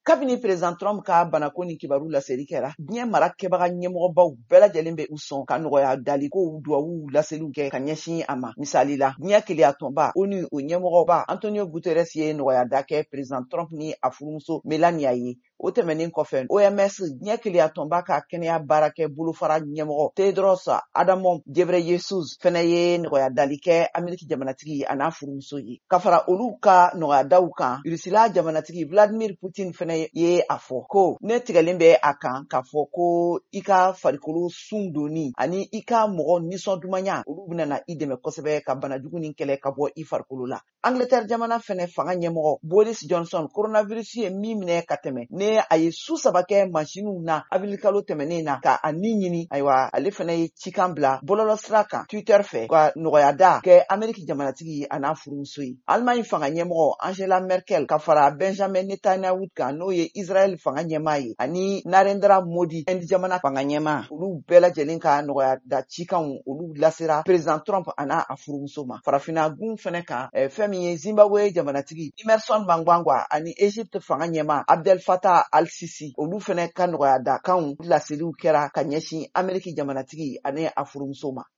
kabini president Trump ka banako ni kibaru laseli kɛra diɲɛ mara kɛbaga ɲɛmɔgɔbaw bɛɛ lajɛlen bɛ u sɔn ka nɔgɔya daliko duwawu laseliw kɛ ka ɲɛsin a ma. Misali la diɲɛ keleya tɔnba ONU o ɲɛmɔgɔba Antonio Guterres ye nɔgɔya da kɛ president Trump ni a furumuso Melania ye. O tɛmɛnen kɔfɛ OMS diɲɛ keleya tɔnba ka kɛnɛya baarakɛ bolofara ɲɛmɔgɔ Tedros Adhanom Ghebreyesus fɛnɛ ye nɔgɔya dali kɛ Ameriki jamanatigi a n'a furumuso ye. Ka fara olu ka nɔgɔya daw kan, Rusila jamanatigi Vladimir Putin fɛnɛ ye a fɔ ko ne tigɛlen bɛ a kan k'a fɔ ko i ka farikolo sun doni ani i ka mɔgɔ nisɔn dumanya olu bɛna i dɛmɛ kosɛbɛ ka banajugu nin kɛlɛ ka bɔ i farikolo la. Angleterre jamana fɛnɛ fanga ɲɛmɔgɔ Boris Johnson coronavirus ye min minɛ ka tɛmɛ ne a ye su 3 kɛ machiniw na avril kalo tɛmɛnen na ka a ni ɲini. Ayiwa ale fɛnɛ ye cikan bila bɔlɔlɔ sira kan Twitter fɛ ka nɔgɔya da kɛ Ameriki jamanatigi a n'a furumuso ye. Allemagne fanga ɲɛmɔgɔ Angela Merkel ka fara Benjamin Netanyahu kan n'o ye Israel fanga ɲɛmaa ye ani Narendra Modi Inde jamana fanga ɲɛmaa olu bɛɛ lajɛlen ka nɔgɔya da cikanw olu lasera president Trump a n'a a furumuso ma. Farafina gun fɛnɛ kan fɛn min ye Zimbabwe jamanatigi Emmerson Mnangagwa ani Egypte fanga ɲɛmaa Abdel Fattah al-Sisi olu fɛnɛ ka nɔgɔya da kanw laseliw kɛra ka ɲɛsin Ameriki jamanatigi ani a furumuso ma.